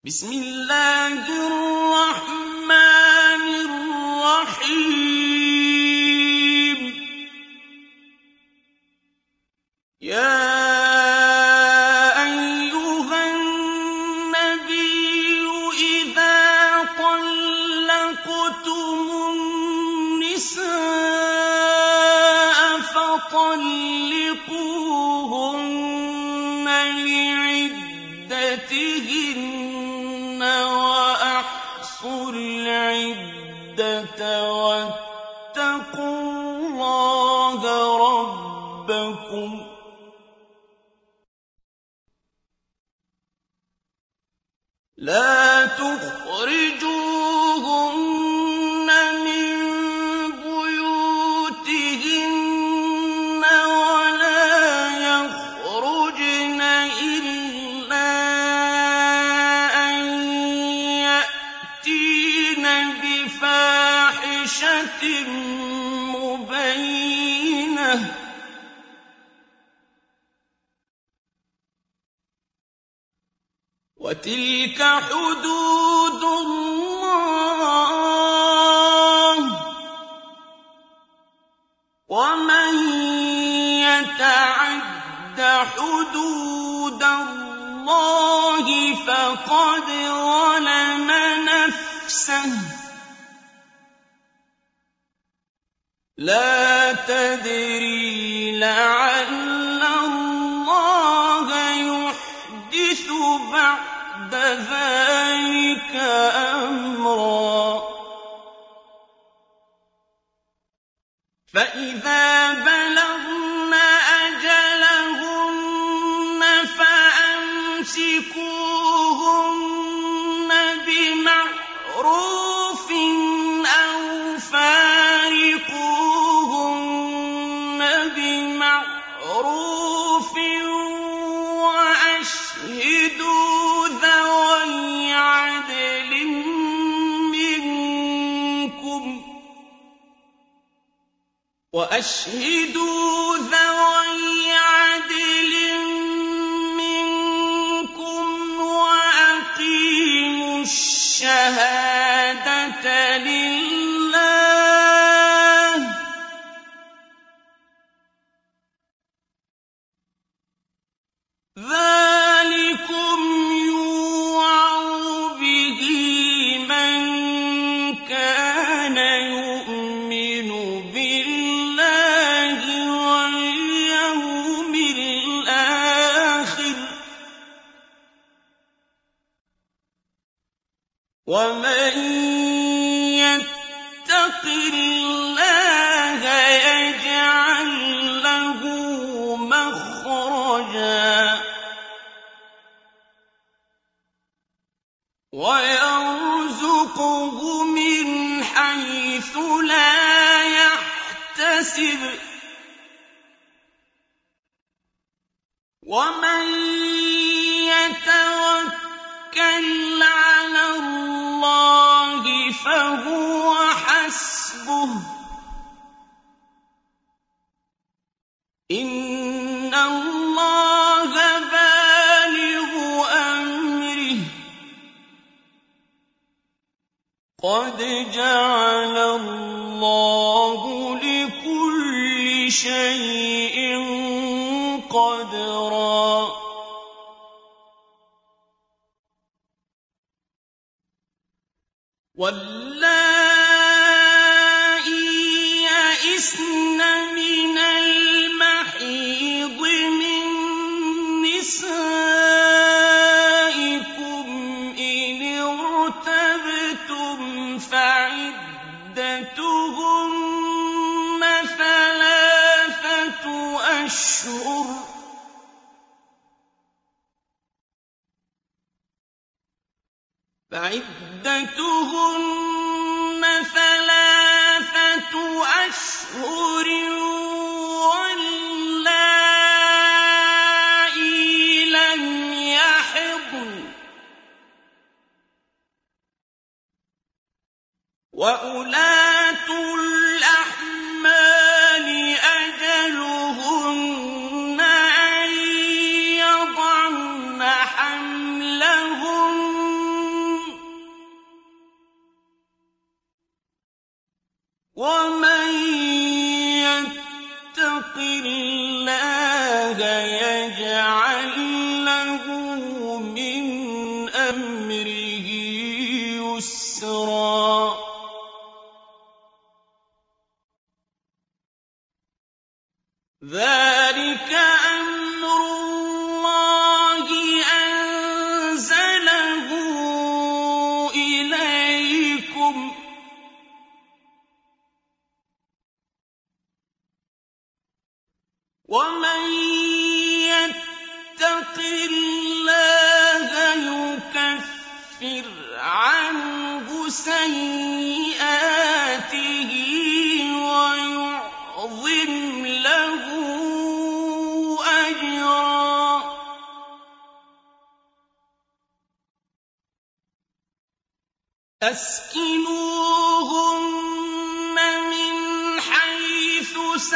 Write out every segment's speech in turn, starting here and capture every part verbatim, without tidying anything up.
بسم الله الرحمن الرحيم يا أيها النبي إذا طلقتم النساء فطلقوهن لعدتهن وأحصوا العدة واتقوا الله ربكم لا تخرجوهن من بيوتهن ولا يخرجن إلا أن يأتين بفاحشة مبينة وتلك حدود الله ومن يتعد حدود الله فقد ظلم نفسه لا تدري لعل الله يحدث بعد ذلك أمرا فإذا بلغن أجلهن فأمسكوهن بمعروف أو فارقوهن بمعروف وأشهدوا ذوي عدل منكم وأشهدوا ذوي عدل منكم وأقيموا الشهادة لله ذلكم يوعظ به من كان يؤمن بالله واليوم الآخر ومن يتق الله يجعل له مخرجا ويرزقه من حيث لا يحتسب ومن يتوكل على الله فهو حسبه إن الله بالغ أمره قد جعل الله لكل شيء قدرا واللائي يئسن من المحيض من نسائكم إن ارتبتم فعدتهن ثلاثة أشهر فعدتهن ثلاثة أشهر واللائي لم يحضن وأولاة الأحمال أجلهن أن يضعن حملهن أمره يسرا ذلك أمر الله أنزله إليكم ومن يتق الله يكفر عنه سيئاته ويعظم له أجرا أسكنوهن من حيث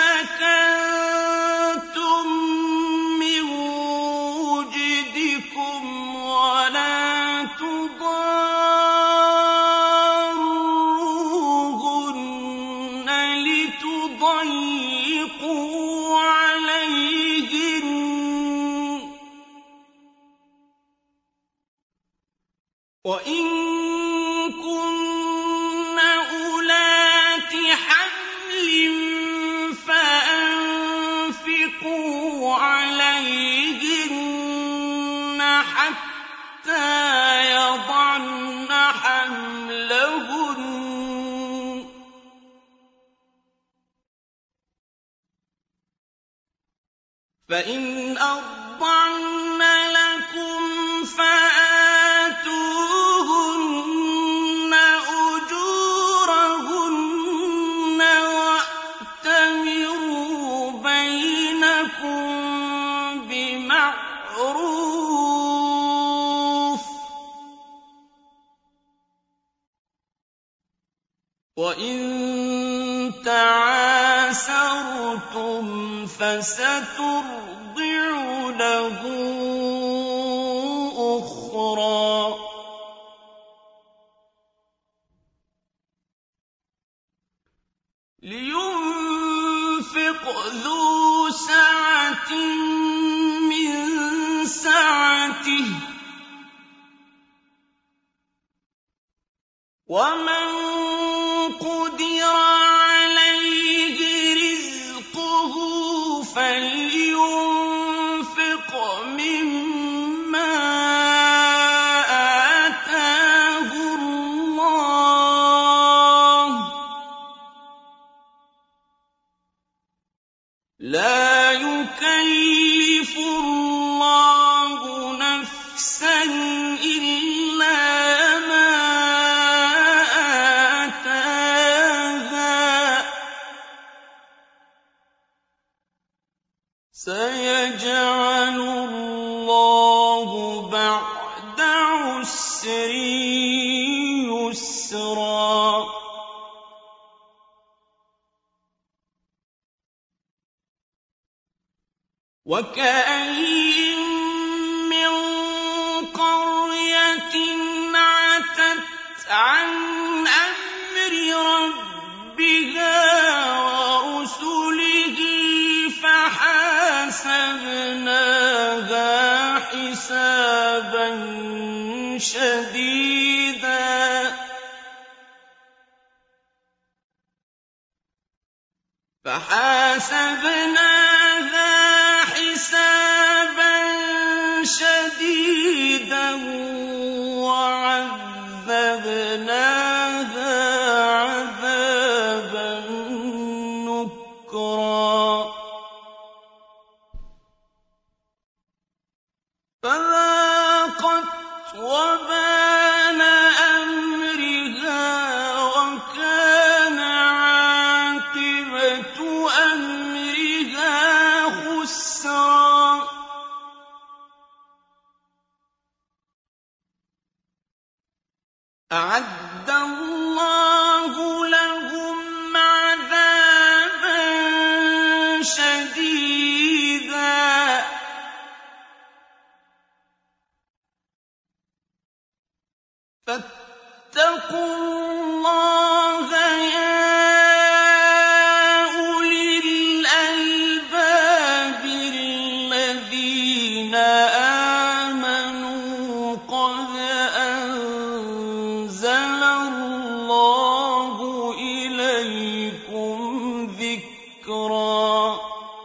سكنتم من وجدكم ولا تضاروهن لتضيقوا عليهن وإن كن أولات حمل فأنفقوا عليهن حتى يضعن حملهن فإن أرضعن لكم فآتوهن أجورهن وأتمروا بينكم بمعروف وإن تعاسرتم فسترضع له أخرى لينفق ذو سعة من سعته ومن قدر عليه رزقه فلينفق مما آتاه الله لا يكلف الله نفسا إلا ما آتاها سيجعل الله بعد عسر يسرا وكأين من قرية عتت عن أمر ربها ورسله فحاسبناها حسابا شديدا فحاسبناها حسابا شديدا وعذبناها عذابا نكرا فذاقت وبال أمرها وكان عاقبة أمرها خسرا أعد الله لهم عذابا شديدا فاتقوا الله يا أولي الألباب الذين آمنوا قد أَنزَلَ اللَّهُ إِلَيْكُمْ ذِكْرًا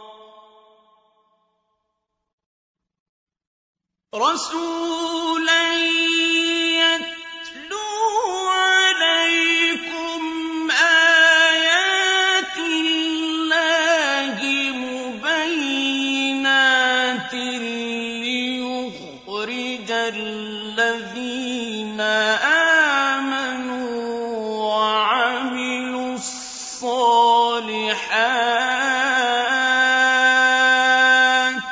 رَّسُولًا يَتْلُو عَلَيْكُمْ آيَاتِ اللَّهِ مُبَيِّنَاتٍ لِّيُخْرِجَ الَّذِينَ آمَنُوا وَعَمِلُوا الصَّالِحَاتِ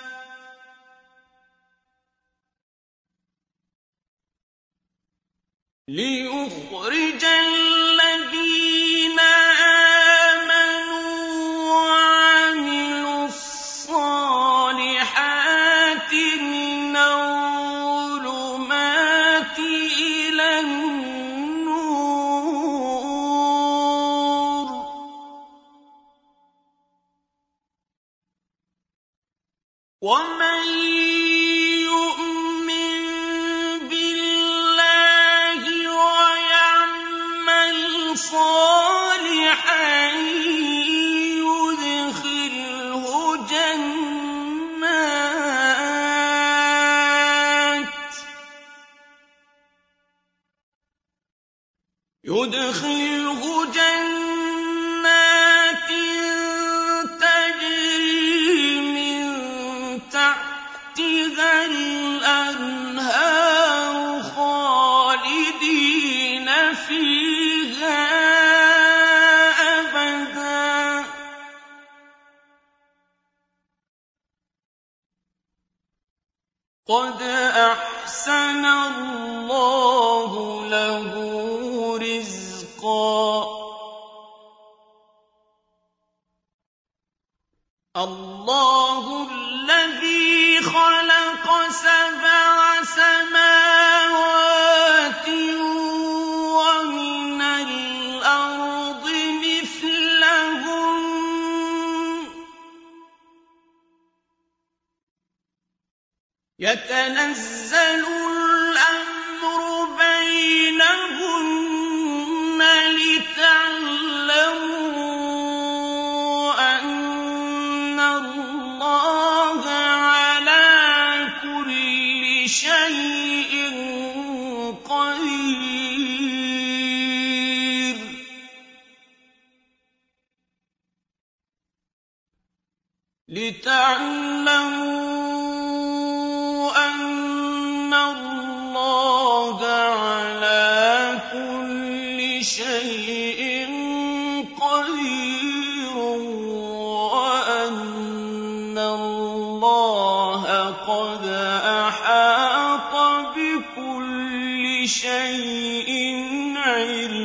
لِيُخْرِجَ الَّذِينَ آمَنُوا وَعَمِلُوا الصَّالِحَاتِ مِنَ الظُّلُمَاتِ إِلَى النُّورِ ۚ وَمَن يُؤْمِن بِاللَّهِ وَيَعْمَلْ صَالِحًا يُدْخِلْهُ جَنَّاتٍ يُدْخِلْهُ جَنَّاتٍ تَجْرِي مِن تَحْتِهَا الْأَنْهَارُ خَالِدِينَ فِيهَا أَبَدًا ۖ قَدْ أَحْسَنَ اللَّهُ لَهُ رِزْقًا اللَّهُ الَّذِي خَلَقَ سَبْعَ سَمَاوَاتٍ وَمِنَ الْأَرْضِ مِثْلَهُنَّ يَتَنَزَّلُ الْأَمْرُ بَيْنَهُنَّ لِتَعْلَمُوا أَنَّ اللَّهَ عَلَىٰ كُلِّ شَيْءٍ قَدِيرٌ لِتَعْلَمُوا أَنَّ اللَّهَ عَلَىٰ كُلِّ شَيْءٍ قَدِيرٌ وَأَنَّ اللَّهَ قَدْ أَحَاطَ بِكُلِّ شَيْءٍ عِلْمًا